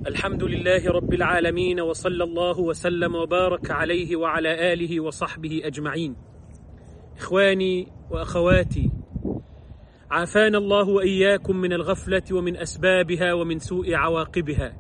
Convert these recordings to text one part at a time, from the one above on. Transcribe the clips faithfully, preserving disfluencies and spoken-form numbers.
الحمد لله رب العالمين، وصلى الله وسلم وبارك عليه وعلى آله وصحبه أجمعين. إخواني وأخواتي، عافانا الله وإياكم من الغفلة ومن أسبابها ومن سوء عواقبها.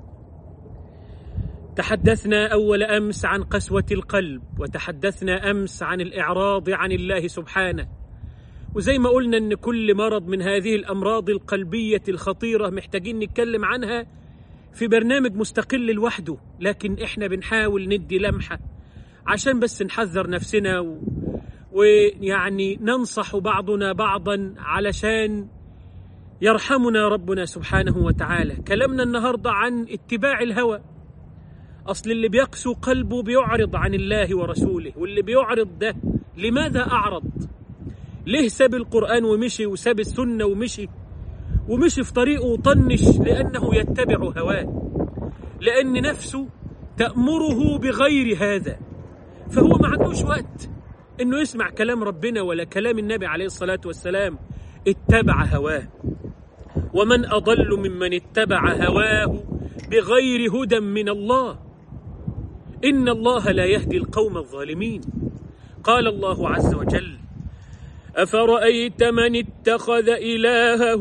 تحدثنا أول أمس عن قسوة القلب، وتحدثنا أمس عن الإعراض عن الله سبحانه، وزي ما قلنا أن كل مرض من هذه الأمراض القلبية الخطيرة محتاجين نتكلم عنها في برنامج مستقل لوحده، لكن إحنا بنحاول ندي لمحة عشان بس نحذر نفسنا و... ويعني ننصح بعضنا بعضا علشان يرحمنا ربنا سبحانه وتعالى. كلامنا النهاردة عن اتباع الهوى. أصل اللي بيقسو قلبه بيعرض عن الله ورسوله، واللي بيعرض ده لماذا أعرض؟ ليه ساب القرآن ومشي، وساب السنة ومشي ومشي في طريقه وطنش؟ لأنه يتبع هواه، لأن نفسه تأمره بغير هذا، فهو ما عندوش وقت إنه يسمع كلام ربنا ولا كلام النبي عليه الصلاة والسلام، اتبع هواه. ومن أضل ممن اتبع هواه بغير هدى من الله، إن الله لا يهدي القوم الظالمين. قال الله عز وجل: أفرأيت من اتخذ إلهه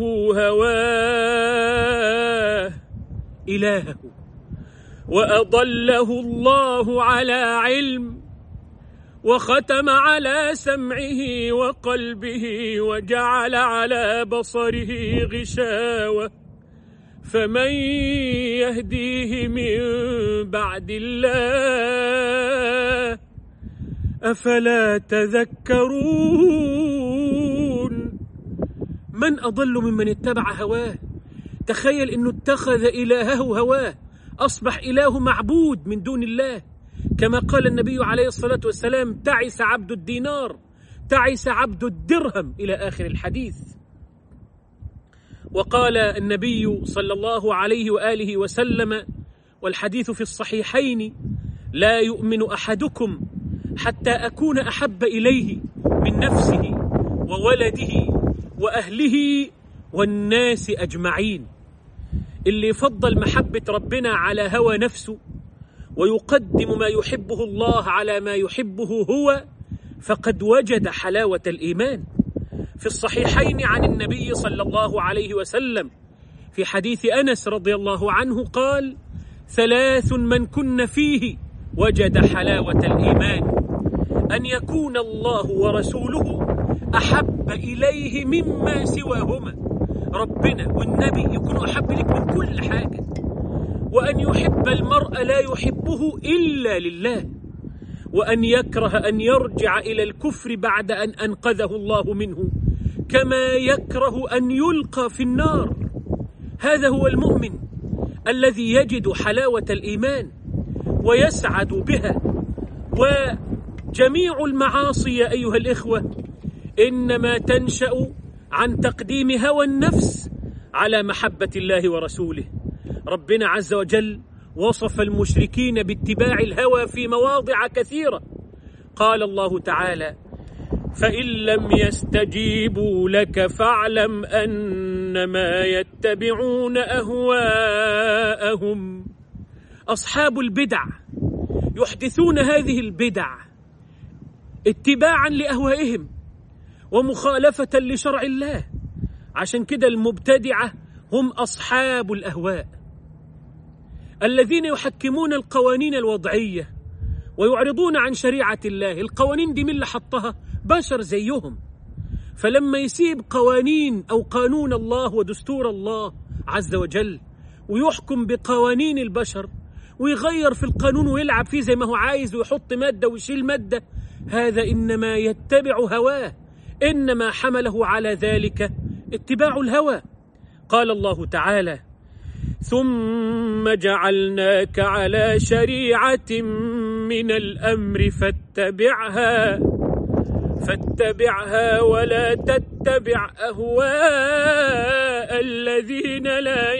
هواه إلهه وأضله الله على علم وختم على سمعه وقلبه وجعل على بصره غشاوة فمن يهديه من بعد الله أفلا تذكرون. من أضل ممن اتبع هواه. تخيل أنه اتخذ إلهه هواه، أصبح إله معبود من دون الله، كما قال النبي عليه الصلاة والسلام: تعس عبد الدينار، تعس عبد الدرهم، إلى آخر الحديث. وقال النبي صلى الله عليه وآله وسلم، والحديث في الصحيحين: لا يؤمن أحدكم حتى أكون أحب إليه من نفسه وولده وأهله والناس أجمعين. اللي يفضل محبة ربنا على هوى نفسه ويقدم ما يحبه الله على ما يحبه هو، فقد وجد حلاوة الإيمان. في الصحيحين عن النبي صلى الله عليه وسلم في حديث أنس رضي الله عنه قال: ثلاث من كن فيه وجد حلاوة الإيمان: أن يكون الله ورسوله أحب إليه مما سواهما، ربنا والنبي يكونوا أحب لك من كل حاجة، وأن يحب المرء لا يحبه إلا لله، وأن يكره أن يرجع إلى الكفر بعد أن أنقذه الله منه، كما يكره أن يلقى في النار. هذا هو المؤمن الذي يجد حلاوة الإيمان ويسعد بها. وجميع المعاصي يا أيها الإخوة إنما تنشأ عن تقديم هوى النفس على محبة الله ورسوله. ربنا عز وجل وصف المشركين باتباع الهوى في مواضع كثيرة. قال الله تعالى: فإن لم يستجيبوا لك فاعلم أنما يتبعون أهواءهم. أصحاب البدع يحدثون هذه البدع اتباعا لأهوائهم ومخالفة لشرع الله. عشان كده المبتدعة هم أصحاب الأهواء الذين يحكمون القوانين الوضعية ويعرضون عن شريعة الله. القوانين دي من اللي حطها؟ بشر زيهم. فلما يسيب قوانين أو قانون الله ودستور الله عز وجل ويحكم بقوانين البشر ويغير في القانون ويلعب فيه زي ما هو عايز ويحط مادة ويشيل مادة، هذا إنما يتبع هواه، إنما حمله على ذلك اتباع الهوى. قال الله تعالى: ثم جعلناك على شريعة من الأمر فاتبعها فاتبعها ولا تتبع أهواء الذين لا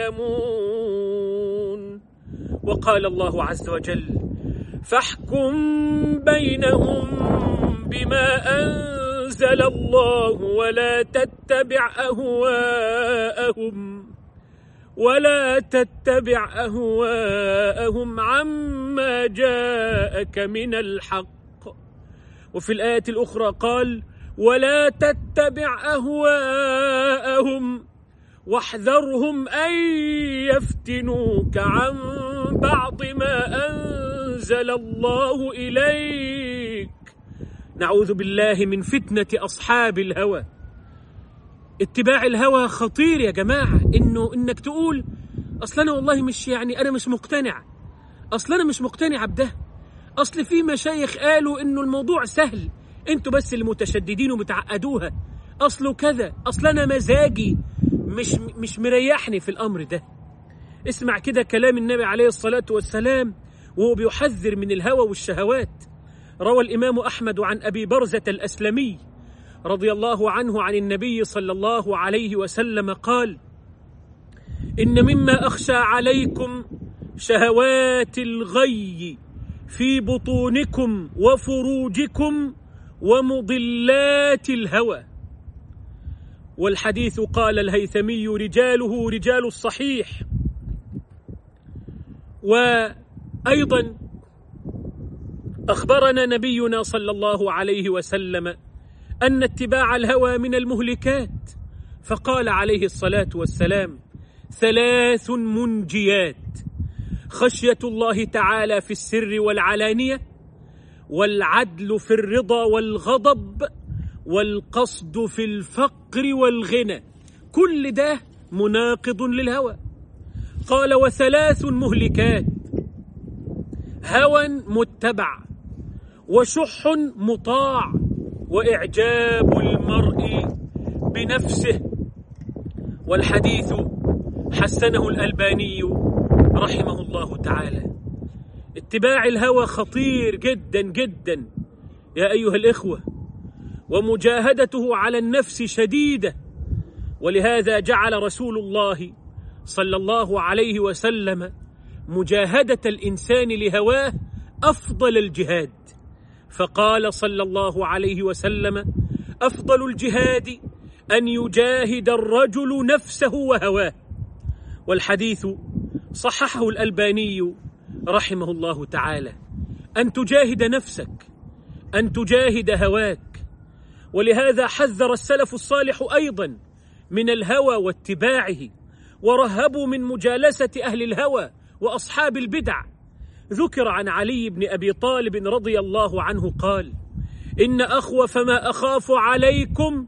يعلمون. وقال الله عز وجل: فاحكم بينهم بما أنزل الله ولا تتبع أهواءهم ولا تتبع أهواءهم عما جاءك من الحق. وفي الآية الأخرى قال ولا تتبع أهواءهم واحذرهم أن يفتنوك عن بعض ما أنزل الله إليك. نعوذ بالله من فتنة أصحاب الهوى. اتباع الهوى خطير يا جماعة، إنه إنك تقول أصل أنا والله مش يعني أنا مش مقتنع، أصل أنا مش مقتنع بده، أصل في مشايخ قالوا إنه الموضوع سهل، أنتوا بس اللي متشددين ومتعقدوها، أصله كذا، أصل أنا مزاجي مش مش مريحني في الأمر ده. اسمع كده كلام النبي عليه الصلاة والسلام وهو بيحذر من الهوى والشهوات. روى الإمام أحمد عن أبي برزة الأسلمي رضي الله عنه عن النبي صلى الله عليه وسلم قال إن مما أخشى عليكم شهوات الغي في بطونكم وفروجكم ومضلات الهوى. والحديث قال الهيثمي رجاله رجال الصحيح. وأيضا أخبرنا نبينا صلى الله عليه وسلم أن اتباع الهوى من المهلكات، فقال عليه الصلاة والسلام ثلاث منجيات: خشية الله تعالى في السر والعلانية، والعدل في الرضا والغضب، والقصد في الفقر والغنى. كل ده مناقض للهوى. قال وثلاث مهلكات: هوى متبع، وشح مطاع، وإعجاب المرء بنفسه. والحديث حسنه الألباني رحمه الله تعالى. اتباع الهوى خطير جدا جدا يا أيها الإخوة، ومجاهدته على النفس شديدة. ولهذا جعل رسول الله صلى الله عليه وسلم مجاهدة الإنسان لهواه أفضل الجهاد، فقال صلى الله عليه وسلم أفضل الجهاد أن يجاهد الرجل نفسه وهواه. والحديث صححه الألباني رحمه الله تعالى. أن تجاهد نفسك، أن تجاهد هواك. ولهذا حذر السلف الصالح أيضا من الهوى واتباعه، ورهبوا من مجالسة أهل الهوى وأصحاب البدع. ذكر عن علي بن أبي طالب رضي الله عنه قال إن أخوف ما أخاف عليكم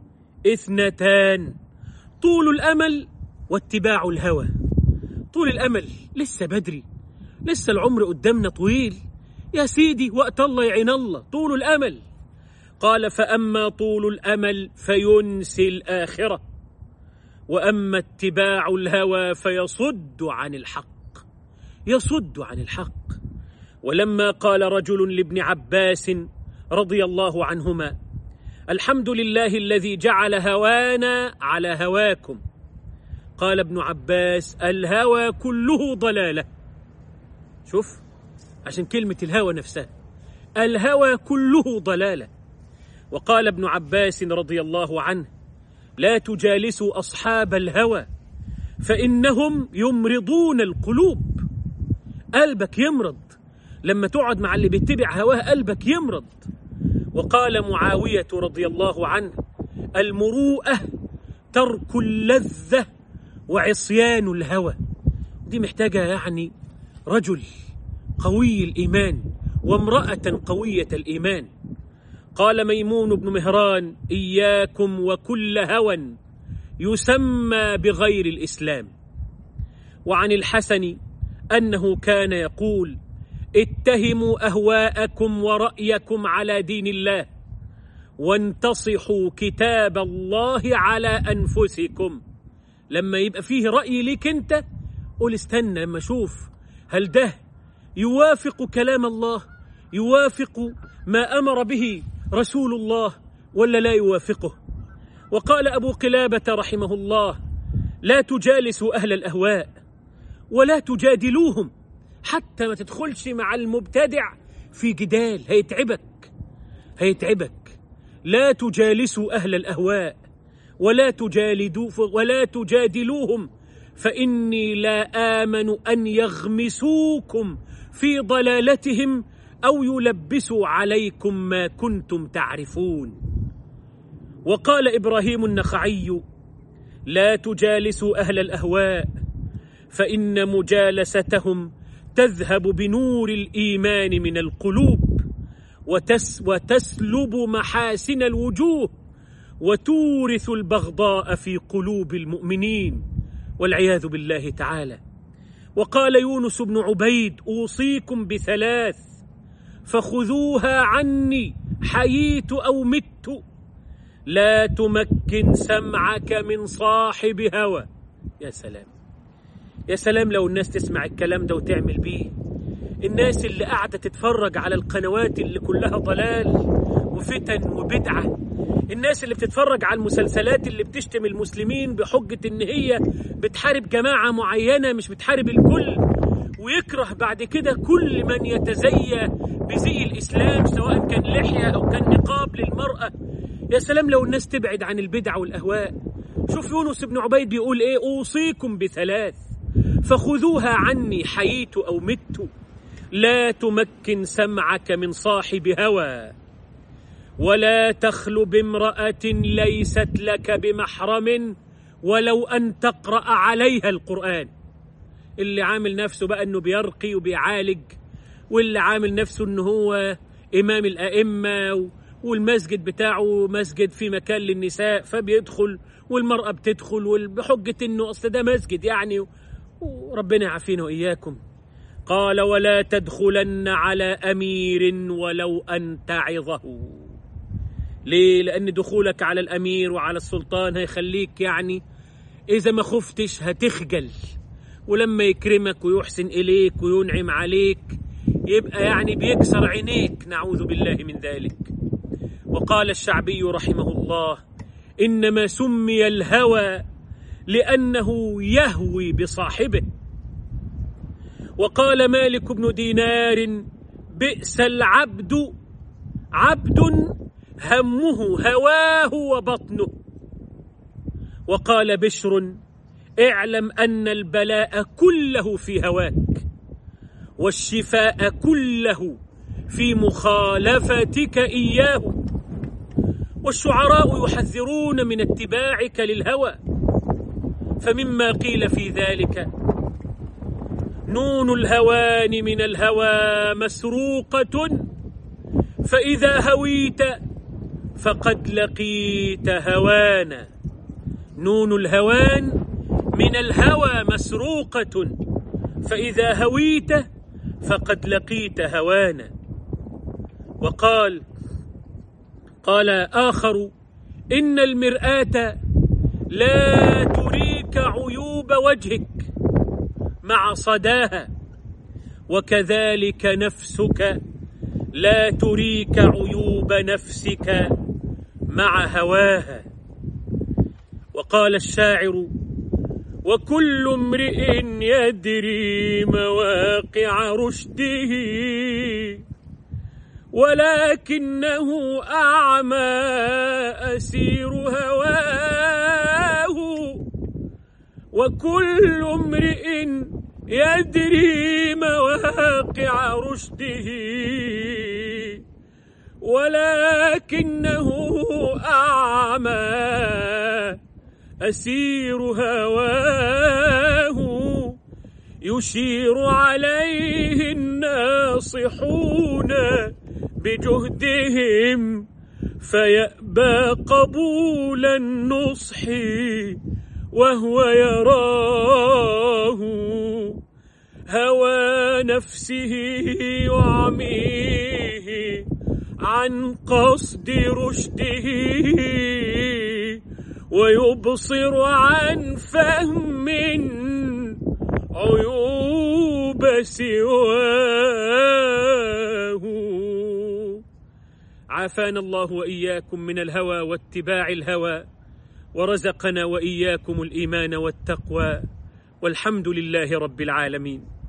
اثنتان: طول الأمل واتباع الهوى. طول الأمل لسه بدري، لسه العمر قدامنا طويل يا سيدي، وقت الله يعين الله. طول الأمل. قال فأما طول الأمل فينسي الآخرة، وأما اتباع الهوى فيصد عن الحق، يصد عن الحق. ولما قال رجل لابن عباس رضي الله عنهما الحمد لله الذي جعل هوانا على هواكم، قال ابن عباس الهوى كله ضلالة. شوف، عشان كلمة الهوى نفسها، الهوى كله ضلالة. وقال ابن عباس رضي الله عنه لا تجالسوا أصحاب الهوى فإنهم يمرضون القلوب. قلبك يمرض لما تقعد مع اللي بيتبع هواه، قلبك يمرض. وقال معاوية رضي الله عنه المروءة ترك اللذة وعصيان الهوى. دي محتاجة يعني رجل قوي الإيمان وامرأة قوية الإيمان. قال ميمون بن مهران إياكم وكل هوى يسمى بغير الإسلام. وعن الحسن أنه كان يقول اتهموا أهواءكم ورأيكم على دين الله، وانتصحوا كتاب الله على أنفسكم. لما يبقى فيه رأي ليك أنت، قول استنى لما أشوف هل ده يوافق كلام الله، يوافق ما أمر به رسول الله، ولا لا يوافقه. وقال أبو قلابة رحمه الله لا تجالسوا أهل الأهواء ولا تجادلوهم، حتى ما تدخلش مع المبتدع في جدال، هيتعبك هيتعبك. لا تجالسوا أهل الأهواء ولا تجالدوا ولا تجادلوهم فإني لا آمن أن يغمسوكم في ضلالتهم أو يلبسوا عليكم ما كنتم تعرفون. وقال إبراهيم النخعي: لا تجالسوا أهل الأهواء، فإن مجالستهم تذهب بنور الإيمان من القلوب وتس وتسلب محاسن الوجوه وتورث البغضاء في قلوب المؤمنين والعياذ بالله تعالى. وقال يونس بن عبيد: أوصيكم بثلاث فخذوها عني حييت أو مت: لا تمكن سمعك من صاحب هوى. يا سلام يا سلام لو الناس تسمع الكلام ده وتعمل بيه. الناس اللي قاعدة تتفرج على القنوات اللي كلها ضلال وفتن وبدعة، الناس اللي بتتفرج على المسلسلات اللي بتشتم المسلمين بحجة ان هي بتحارب جماعة معينة مش بتحارب الكل، ويكره بعد كده كل من يتزيى بزي الإسلام سواء كان لحية أو كان نقاب للمرأة. يا سلام لو الناس تبعد عن البدع والأهواء. شوف يونس بن عبيد بيقول إيه: أوصيكم بثلاث فخذوها عني حييت أو مت: لا تمكن سمعك من صاحب هوى، ولا تخل بامرأة ليست لك بمحرم ولو أن تقرأ عليها القرآن. اللي عامل نفسه بقى أنه بيرقي وبيعالج، واللي عامل نفسه أنه هو إمام الأئمة والمسجد بتاعه مسجد في مكان للنساء فبيدخل والمرأة بتدخل بحجة أنه أصل ده مسجد يعني، وربنا يعافينا وإياكم. قال: ولا تدخلن على أمير ولو أن تعظه. ليه؟ لأن دخولك على الأمير وعلى السلطان هيخليك يعني إذا ما خفتش هتخجل، ولما يكرمك ويحسن إليك وينعم عليك يبقى يعني بيكسر عينيك، نعوذ بالله من ذلك. وقال الشعبي رحمه الله: إنما سمي الهوى لأنه يهوي بصاحبه. وقال مالك بن دينار: بئس العبد عبد همه هواه وبطنه. وقال بشر: اعلم أن البلاء كله في هواك، والشفاء كله في مخالفتك إياه. والشعراء يحذرون من اتباعك للهوى، فمما قيل في ذلك: نون الهوان من الهوى مسروقة، فإذا هويت فقد لقيت هوانا. نون الهوان من الهوى مسروقة، فإذا هويت فقد لقيت هوانا. وقال قال آخر: إن المرآة لا تريك عيوب وجهك مع صداها، وكذلك نفسك لا تريك عيوب نفسك مع هواها. وقال الشاعر: وكل امرئ يدري مواقع رشده، ولكنه أعمى أسير هواه. وكل امرئ يدري مواقع رشده، ولكنه أعمى أسير هواه. يشير عليه الناصحون بجهدهم، فيأبى قبول النصح وهو يراه. هوى نفسه يعميه عن قصد رشده، ويبصر عن فهم عيوب سواه. عافانا الله وإياكم من الهوى واتباع الهوى، ورزقنا وإياكم الإيمان والتقوى، والحمد لله رب العالمين.